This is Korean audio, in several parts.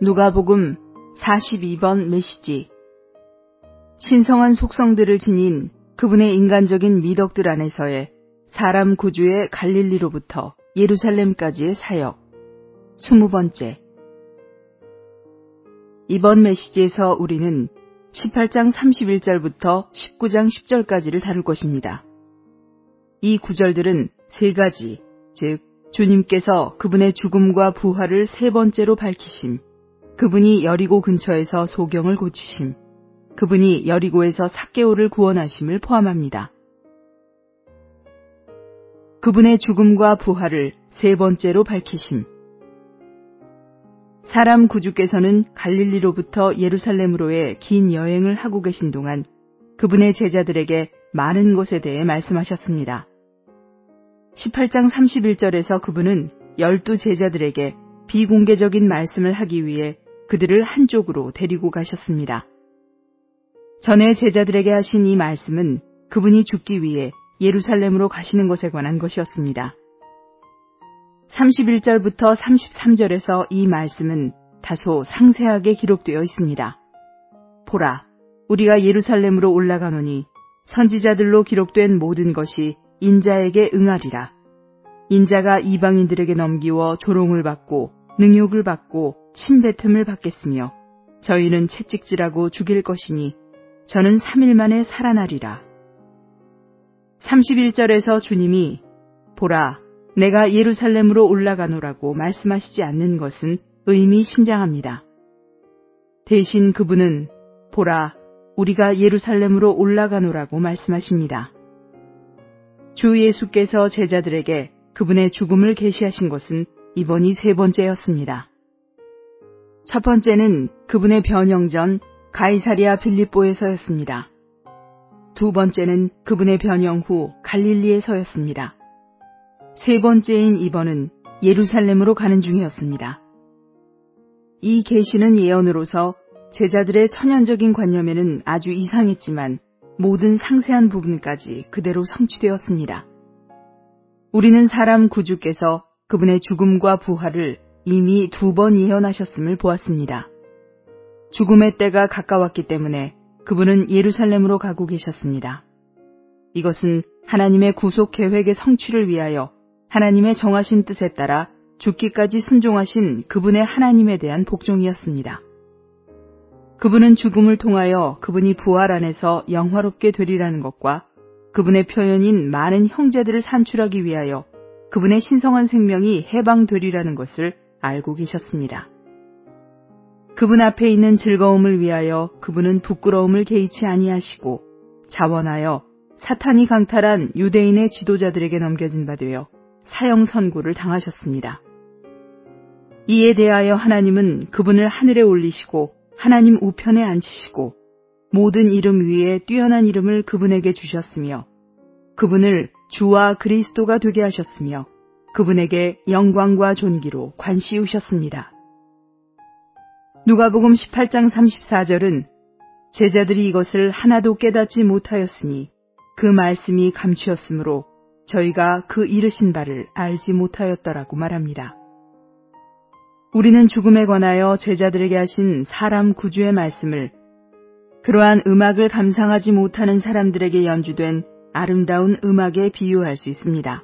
누가복음 42번 메시지. 신성한 속성들을 지닌 그분의 인간적인 미덕들 안에서의 사람 구주의 갈릴리로부터 예루살렘까지의 사역. 20번째. 이번 메시지에서 우리는 18장 31절부터 19장 10절까지를 다룰 것입니다. 이 구절들은 세 가지, 즉 주님께서 그분의 죽음과 부활을 세 번째로 밝히심, 그분이 여리고 근처에서 소경을 고치심, 그분이 여리고에서 삭개오를 구원하심을 포함합니다. 그분의 죽음과 부활을 세 번째로 밝히심. 사람 구주께서는 갈릴리로부터 예루살렘으로의 긴 여행을 하고 계신 동안 그분의 제자들에게 많은 것에 대해 말씀하셨습니다. 18장 31절에서 그분은 12 제자들에게 비공개적인 말씀을 하기 위해 그들을 한쪽으로 데리고 가셨습니다. 전에 제자들에게 하신 이 말씀은 그분이 죽기 위해 예루살렘으로 가시는 것에 관한 것이었습니다. 31절부터 33절에서 이 말씀은 다소 상세하게 기록되어 있습니다. 보라, 우리가 예루살렘으로 올라가노니 선지자들로 기록된 모든 것이 인자에게 응하리라. 인자가 이방인들에게 넘기워 조롱을 받고 능욕을 받고 침뱉음을 받겠으며 저희는 채찍질하고 죽일 것이니 저는 3일 만에 살아나리라. 31절에서 주님이 보라, 내가 예루살렘으로 올라가노라고 말씀하시지 않는 것은 의미심장합니다. 대신 그분은 보라, 우리가 예루살렘으로 올라가노라고 말씀하십니다. 주 예수께서 제자들에게 그분의 죽음을 계시하신 것은 이번이 세 번째였습니다. 첫 번째는 그분의 변형 전 가이사랴 빌립보에서였습니다. 두 번째는 그분의 변형 후 갈릴리에서였습니다. 세 번째인 이번은 예루살렘으로 가는 중이었습니다. 이 계시는 예언으로서 제자들의 천연적인 관념에는 아주 이상했지만 모든 상세한 부분까지 그대로 성취되었습니다. 우리는 사람 구주께서 그분의 죽음과 부활을 이미 2번 예언하셨음을 보았습니다. 죽음의 때가 가까웠기 때문에 그분은 예루살렘으로 가고 계셨습니다. 이것은 하나님의 구속 계획의 성취를 위하여 하나님의 정하신 뜻에 따라 죽기까지 순종하신 그분의 하나님에 대한 복종이었습니다. 그분은 죽음을 통하여 그분이 부활 안에서 영화롭게 되리라는 것과 그분의 표현인 많은 형제들을 산출하기 위하여 그분의 신성한 생명이 해방되리라는 것을 알고 계셨습니다. 그분 앞에 있는 즐거움을 위하여 그분은 부끄러움을 개의치 아니하시고 자원하여 사탄이 강탈한 유대인의 지도자들에게 넘겨진 바 되어 사형 선고를 당하셨습니다. 이에 대하여 하나님은 그분을 하늘에 올리시고 하나님 우편에 앉히시고 모든 이름 위에 뛰어난 이름을 그분에게 주셨으며 그분을 주와 그리스도가 되게 하셨으며 그분에게 영광과 존귀로 관씌우셨습니다. 누가복음 18장 34절은 제자들이 이것을 하나도 깨닫지 못하였으니 그 말씀이 감추었으므로 저희가 그 이르신 바를 알지 못하였더라고 말합니다. 우리는 죽음에 관하여 제자들에게 하신 사람 구주의 말씀을 그러한 음악을 감상하지 못하는 사람들에게 연주된 아름다운 음악에 비유할 수 있습니다.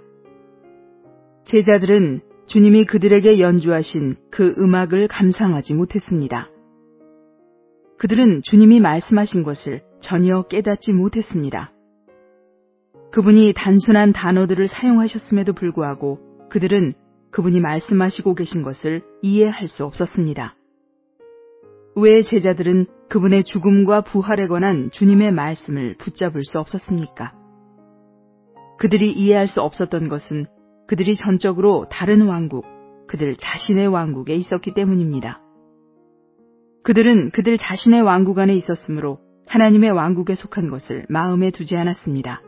제자들은 주님이 그들에게 연주하신 그 음악을 감상하지 못했습니다. 그들은 주님이 말씀하신 것을 전혀 깨닫지 못했습니다. 그분이 단순한 단어들을 사용하셨음에도 불구하고 그들은 그분이 말씀하시고 계신 것을 이해할 수 없었습니다. 왜 제자들은 그분의 죽음과 부활에 관한 주님의 말씀을 붙잡을 수 없었습니까? 그들이 이해할 수 없었던 것은 그들이 전적으로 다른 왕국, 그들 자신의 왕국에 있었기 때문입니다. 그들은 그들 자신의 왕국 안에 있었으므로 하나님의 왕국에 속한 것을 마음에 두지 않았습니다.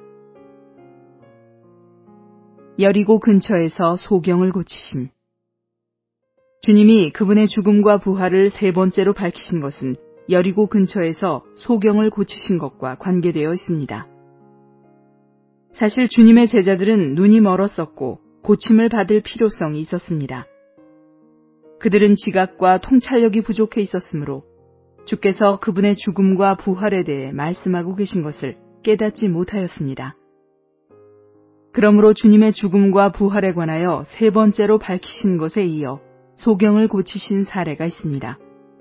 여리고 근처에서 소경을 고치심. 주님이 그분의 죽음과 부활을 세 번째로 밝히신 것은 여리고 근처에서 소경을 고치신 것과 관계되어 있습니다. 사실 주님의 제자들은 눈이 멀었었고 고침을 받을 필요성이 있었습니다. 그들은 지각과 통찰력이 부족해 있었으므로 주께서 그분의 죽음과 부활에 대해 말씀하고 계신 것을 깨닫지 못하였습니다. 그러므로 주님의 죽음과 부활에 관하여 세 번째로 밝히신 것에 이어 소경을 고치신 사례가 있습니다.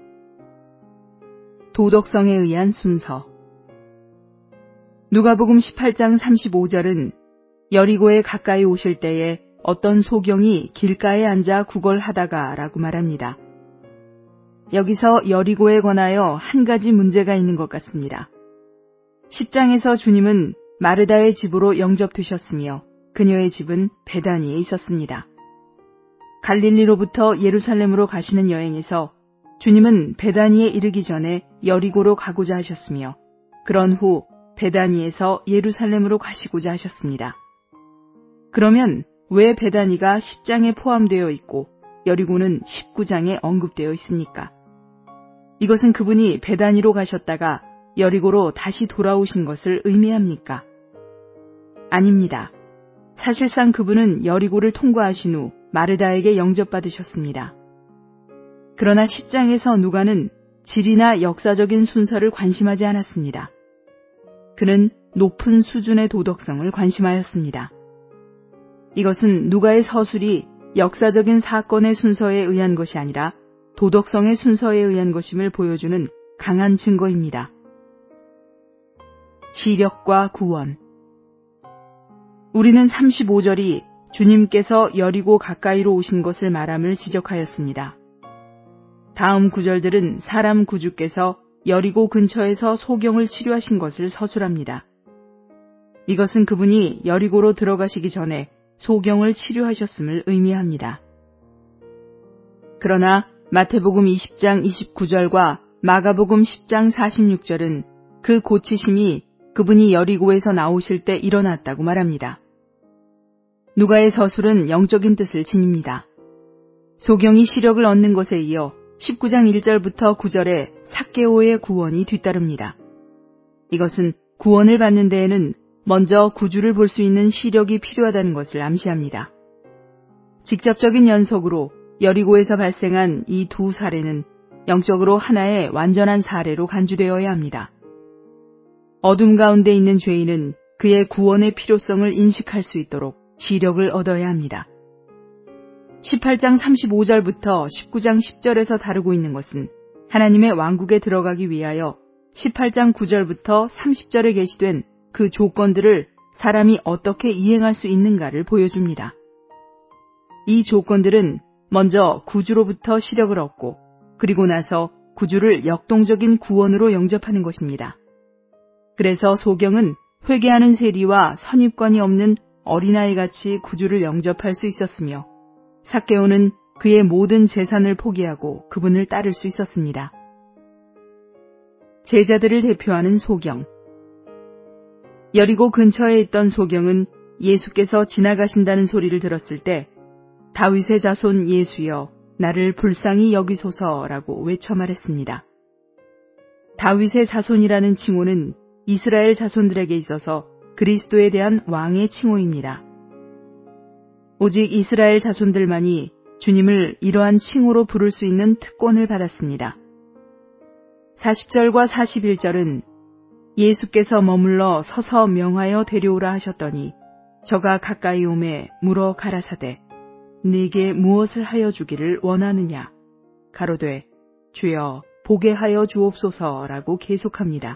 도덕성에 의한 순서. 누가복음 18장 35절은 여리고에 가까이 오실 때에 어떤 소경이 길가에 앉아 구걸하다가 라고 말합니다. 여기서 여리고에 관하여 한 가지 문제가 있는 것 같습니다. 10장에서 주님은 마르다의 집으로 영접되셨으며 그녀의 집은 베다니에 있었습니다. 갈릴리로부터 예루살렘으로 가시는 여행에서 주님은 베다니에 이르기 전에 여리고로 가고자 하셨으며 그런 후 베다니에서 예루살렘으로 가시고자 하셨습니다. 그러면 왜 베다니가 10장에 포함되어 있고 여리고는 19장에 언급되어 있습니까? 이것은 그분이 베다니로 가셨다가 여리고로 다시 돌아오신 것을 의미합니까? 아닙니다. 사실상 그분은 여리고를 통과하신 후 마르다에게 영접받으셨습니다. 그러나 10장에서 누가는 질이나 역사적인 순서를 관심하지 않았습니다. 그는 높은 수준의 도덕성을 관심하였습니다. 이것은 누가의 서술이 역사적인 사건의 순서에 의한 것이 아니라 도덕성의 순서에 의한 것임을 보여주는 강한 증거입니다. 시력과 구원. 우리는 35절이 주님께서 여리고 가까이로 오신 것을 말함을 지적하였습니다. 다음 구절들은 사람 구주께서 여리고 근처에서 소경을 치료하신 것을 서술합니다. 이것은 그분이 여리고로 들어가시기 전에 소경을 치료하셨음을 의미합니다. 그러나 마태복음 20장 29절과 마가복음 10장 46절은 그 고치심이 그분이 여리고에서 나오실 때 일어났다고 말합니다. 누가의 서술은 영적인 뜻을 지닙니다. 소경이 시력을 얻는 것에 이어 19장 1절부터 9절에 삭개오의 구원이 뒤따릅니다. 이것은 구원을 받는 데에는 먼저 구주를 볼 수 있는 시력이 필요하다는 것을 암시합니다. 직접적인 연속으로 여리고에서 발생한 이 두 사례는 영적으로 하나의 완전한 사례로 간주되어야 합니다. 어둠 가운데 있는 죄인은 그의 구원의 필요성을 인식할 수 있도록 시력을 얻어야 합니다. 18장 35절부터 19장 10절에서 다루고 있는 것은 하나님의 왕국에 들어가기 위하여 18장 9절부터 30절에 게시된 그 조건들을 사람이 어떻게 이행할 수 있는가를 보여줍니다. 이 조건들은 먼저 구주로부터 시력을 얻고 그리고 나서 구주를 역동적인 구원으로 영접하는 것입니다. 그래서 소경은 회개하는 세리와 선입관이 없는 어린아이같이 구주를 영접할 수 있었으며 삭개오는 그의 모든 재산을 포기하고 그분을 따를 수 있었습니다. 제자들을 대표하는 소경. 여리고 근처에 있던 소경은 예수께서 지나가신다는 소리를 들었을 때 다윗의 자손 예수여 나를 불쌍히 여기소서라고 외쳐 말했습니다. 다윗의 자손이라는 칭호는 이스라엘 자손들에게 있어서 그리스도에 대한 왕의 칭호입니다. 오직 이스라엘 자손들만이 주님을 이러한 칭호로 부를 수 있는 특권을 받았습니다. 40절과 41절은 예수께서 머물러 서서 명하여 데려오라 하셨더니 저가 가까이 오매 물어 가라사대 네게 무엇을 하여 주기를 원하느냐 가로되 주여 보게 하여 주옵소서라고 계속합니다.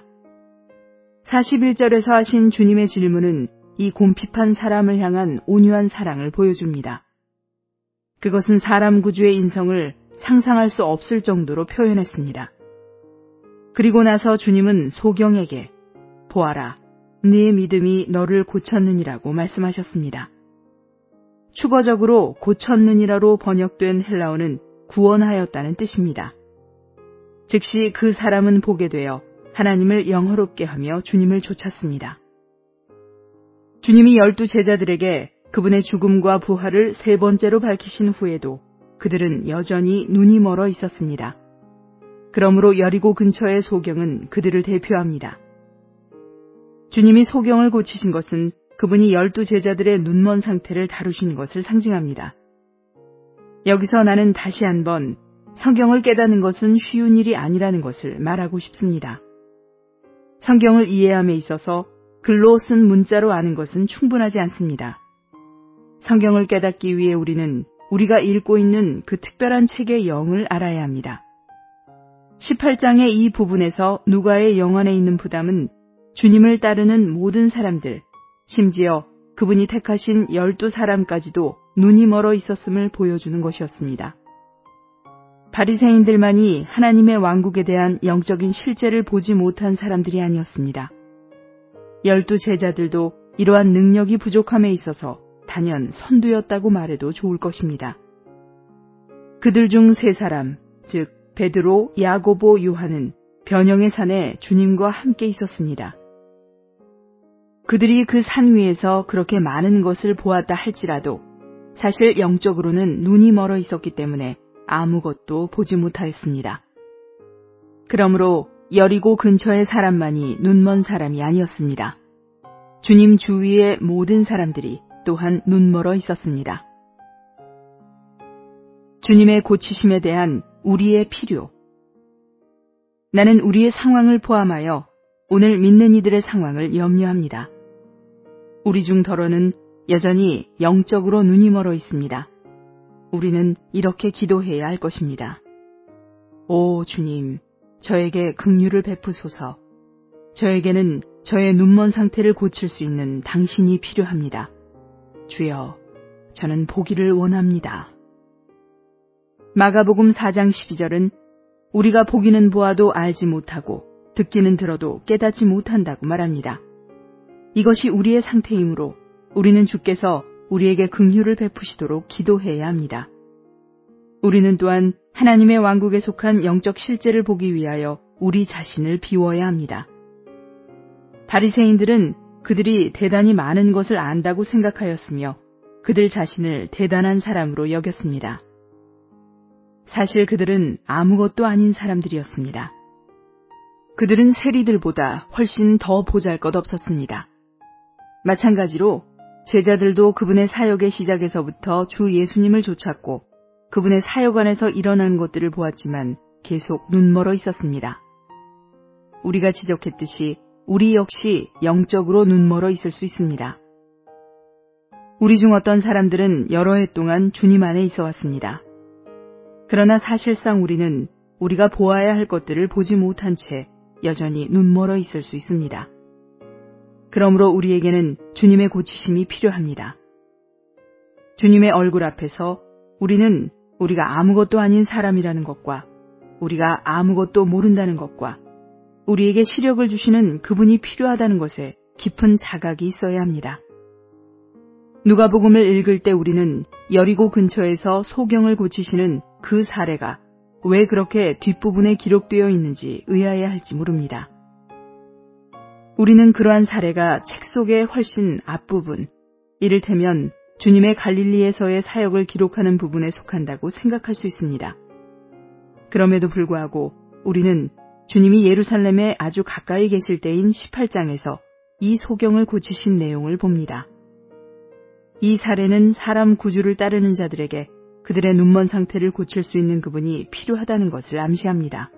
41절에서 하신 주님의 질문은 이 곰핍한 사람을 향한 온유한 사랑을 보여줍니다. 그것은 사람 구주의 인성을 상상할 수 없을 정도로 표현했습니다. 그리고 나서 주님은 소경에게 보아라, 네 믿음이 너를 고쳤느니라고 말씀하셨습니다. 추거적으로 고쳤느니라로 번역된 헬라어는 구원하였다는 뜻입니다. 즉시 그 사람은 보게 되어 하나님을 영화롭게 하며 주님을 좇았습니다. 주님이 12 제자들에게 그분의 죽음과 부활을 세 번째로 밝히신 후에도 그들은 여전히 눈이 멀어 있었습니다. 그러므로 여리고 근처의 소경은 그들을 대표합니다. 주님이 소경을 고치신 것은 그분이 12 제자들의 눈먼 상태를 다루신 것을 상징합니다. 여기서 나는 다시 한번 성경을 깨닫는 것은 쉬운 일이 아니라는 것을 말하고 싶습니다. 성경을 이해함에 있어서 글로 쓴 문자로 아는 것은 충분하지 않습니다. 성경을 깨닫기 위해 우리는 우리가 읽고 있는 그 특별한 책의 영을 알아야 합니다. 18장의 이 부분에서 누가의 영 안에 있는 부담은 주님을 따르는 모든 사람들, 심지어 그분이 택하신 12사람까지도 눈이 멀어 있었음을 보여주는 것이었습니다. 바리새인들만이 하나님의 왕국에 대한 영적인 실제를 보지 못한 사람들이 아니었습니다. 12제자들도 이러한 능력이 부족함에 있어서 단연 선두였다고 말해도 좋을 것입니다. 그들 중 3사람, 즉 베드로, 야고보, 요한은 변형의 산에 주님과 함께 있었습니다. 그들이 그 산 위에서 그렇게 많은 것을 보았다 할지라도 사실 영적으로는 눈이 멀어 있었기 때문에 아무것도 보지 못하였습니다. 그러므로 여리고 근처의 사람만이 눈먼 사람이 아니었습니다. 주님 주위의 모든 사람들이 또한 눈멀어 있었습니다. 주님의 고치심에 대한 우리의 필요. 나는 우리의 상황을 포함하여 오늘 믿는 이들의 상황을 염려합니다. 우리 중 더러는 여전히 영적으로 눈이 멀어 있습니다. 우리는 이렇게 기도해야 할 것입니다. 오 주님, 저에게 긍휼을 베푸소서. 저에게는 저의 눈먼 상태를 고칠 수 있는 당신이 필요합니다. 주여, 저는 보기를 원합니다. 마가복음 4장 12절은 우리가 보기는 보아도 알지 못하고 듣기는 들어도 깨닫지 못한다고 말합니다. 이것이 우리의 상태이므로 우리는 주께서 우리에게 긍휼을 베푸시도록 기도해야 합니다. 우리는 또한 하나님의 왕국에 속한 영적 실제를 보기 위하여 우리 자신을 비워야 합니다. 바리새인들은 그들이 대단히 많은 것을 안다고 생각하였으며 그들 자신을 대단한 사람으로 여겼습니다. 사실 그들은 아무것도 아닌 사람들이었습니다. 그들은 세리들보다 훨씬 더 보잘것없었습니다. 마찬가지로 제자들도 그분의 사역의 시작에서부터 주 예수님을 쫓았고 그분의 사역 안에서 일어난 것들을 보았지만 계속 눈멀어 있었습니다. 우리가 지적했듯이 우리 역시 영적으로 눈멀어 있을 수 있습니다. 우리 중 어떤 사람들은 여러 해 동안 주님 안에 있어 왔습니다. 그러나 사실상 우리는 우리가 보아야 할 것들을 보지 못한 채 여전히 눈멀어 있을 수 있습니다. 그러므로 우리에게는 주님의 고치심이 필요합니다. 주님의 얼굴 앞에서 우리는 우리가 아무것도 아닌 사람이라는 것과 우리가 아무것도 모른다는 것과 우리에게 시력을 주시는 그분이 필요하다는 것에 깊은 자각이 있어야 합니다. 누가복음을 읽을 때 우리는 여리고 근처에서 소경을 고치시는 그 사례가 왜 그렇게 뒷부분에 기록되어 있는지 의아해할지 모릅니다. 우리는 그러한 사례가 책 속의 훨씬 앞부분, 이를테면 주님의 갈릴리에서의 사역을 기록하는 부분에 속한다고 생각할 수 있습니다. 그럼에도 불구하고 우리는 주님이 예루살렘에 아주 가까이 계실 때인 18장에서 이 소경을 고치신 내용을 봅니다. 이 사례는 사람 구주를 따르는 자들에게 그들의 눈먼 상태를 고칠 수 있는 그분이 필요하다는 것을 암시합니다.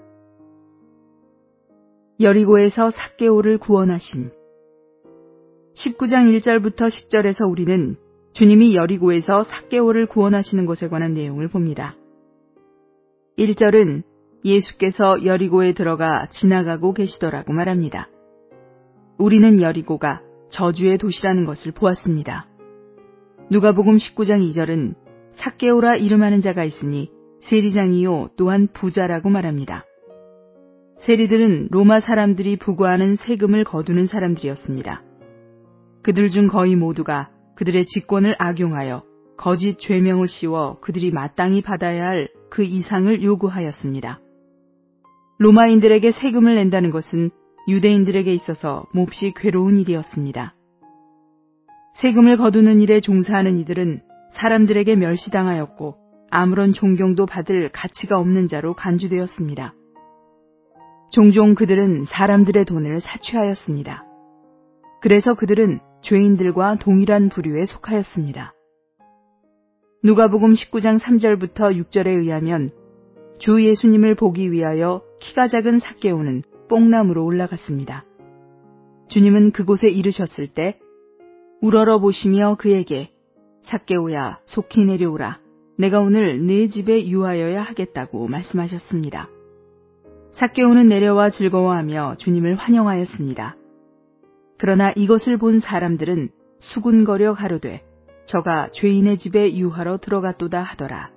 여리고에서 삭개오를 구원하심. 19장 1절부터 10절에서 우리는 주님이 여리고에서 삭개오를 구원하시는 것에 관한 내용을 봅니다. 1절은 예수께서 여리고에 들어가 지나가고 계시더라고 말합니다. 우리는 여리고가 저주의 도시라는 것을 보았습니다. 누가복음 19장 2절은 삭개오라 이름하는 자가 있으니 세리장이요 또한 부자라고 말합니다. 세리들은 로마 사람들이 부과하는 세금을 거두는 사람들이었습니다. 그들 중 거의 모두가 그들의 직권을 악용하여 거짓 죄명을 씌워 그들이 마땅히 받아야 할 그 이상을 요구하였습니다. 로마인들에게 세금을 낸다는 것은 유대인들에게 있어서 몹시 괴로운 일이었습니다. 세금을 거두는 일에 종사하는 이들은 사람들에게 멸시당하였고 아무런 존경도 받을 가치가 없는 자로 간주되었습니다. 종종 그들은 사람들의 돈을 사취하였습니다. 그래서 그들은 죄인들과 동일한 부류에 속하였습니다. 누가복음 19장 3절부터 6절에 의하면 주 예수님을 보기 위하여 키가 작은 삭개오는 뽕나무로 올라갔습니다. 주님은 그곳에 이르셨을 때 우러러 보시며 그에게 삭개오야 속히 내려오라. 내가 오늘 네 집에 유하여야 하겠다고 말씀하셨습니다. 삭개오는 내려와 즐거워하며 주님을 환영하였습니다. 그러나 이것을 본 사람들은 수군거려 가로되 저가 죄인의 집에 유하러 들어갔도다 하더라.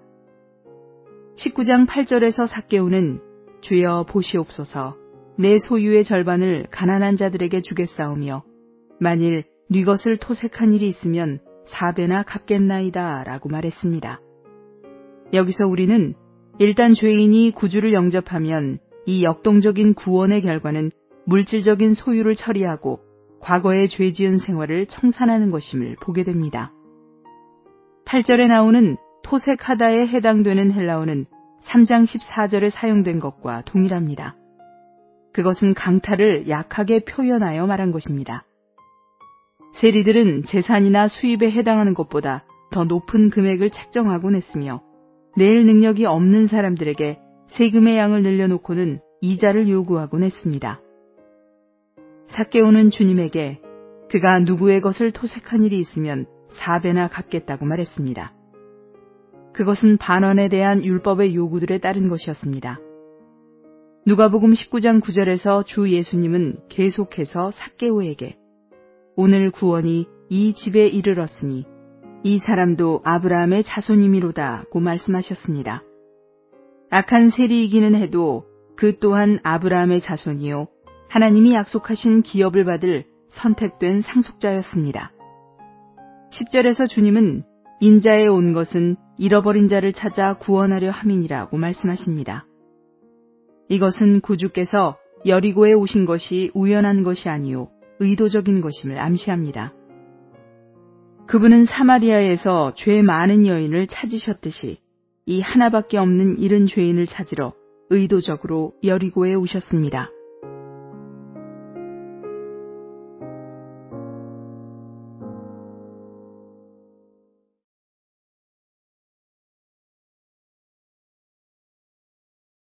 19장 8절에서 삭개오는 주여 보시옵소서 내 소유의 절반을 가난한 자들에게 주겠사오며 만일 네 것을 토색한 일이 있으면 4배나 갚겠나이다 라고 말했습니다. 여기서 우리는 일단 죄인이 구주를 영접하면 이 역동적인 구원의 결과는 물질적인 소유를 처리하고 과거의 죄 지은 생활을 청산하는 것임을 보게 됩니다. 8절에 나오는 토색하다에 해당되는 헬라어는 3장 14절에 사용된 것과 동일합니다. 그것은 강탈을 약하게 표현하여 말한 것입니다. 세리들은 재산이나 수입에 해당하는 것보다 더 높은 금액을 책정하곤 했으며 낼 능력이 없는 사람들에게 세금의 양을 늘려놓고는 이자를 요구하곤 했습니다. 삭개오는 주님에게 그가 누구의 것을 토색한 일이 있으면 4배나 갚겠다고 말했습니다. 그것은 반환에 대한 율법의 요구들에 따른 것이었습니다. 누가복음 19장 9절에서 주 예수님은 계속해서 삭개오에게 오늘 구원이 이 집에 이르렀으니 이 사람도 아브라함의 자손이미로다고 말씀하셨습니다. 악한 세리이기는 해도 그 또한 아브라함의 자손이요 하나님이 약속하신 기업을 받을 선택된 상속자였습니다. 10절에서 주님은 인자에 온 것은 잃어버린 자를 찾아 구원하려 함이니라고 말씀하십니다. 이것은 구주께서 여리고에 오신 것이 우연한 것이 아니요 의도적인 것임을 암시합니다. 그분은 사마리아에서 죄 많은 여인을 찾으셨듯이 이 하나밖에 없는 잃은 죄인을 찾으러 의도적으로 여리고에 오셨습니다.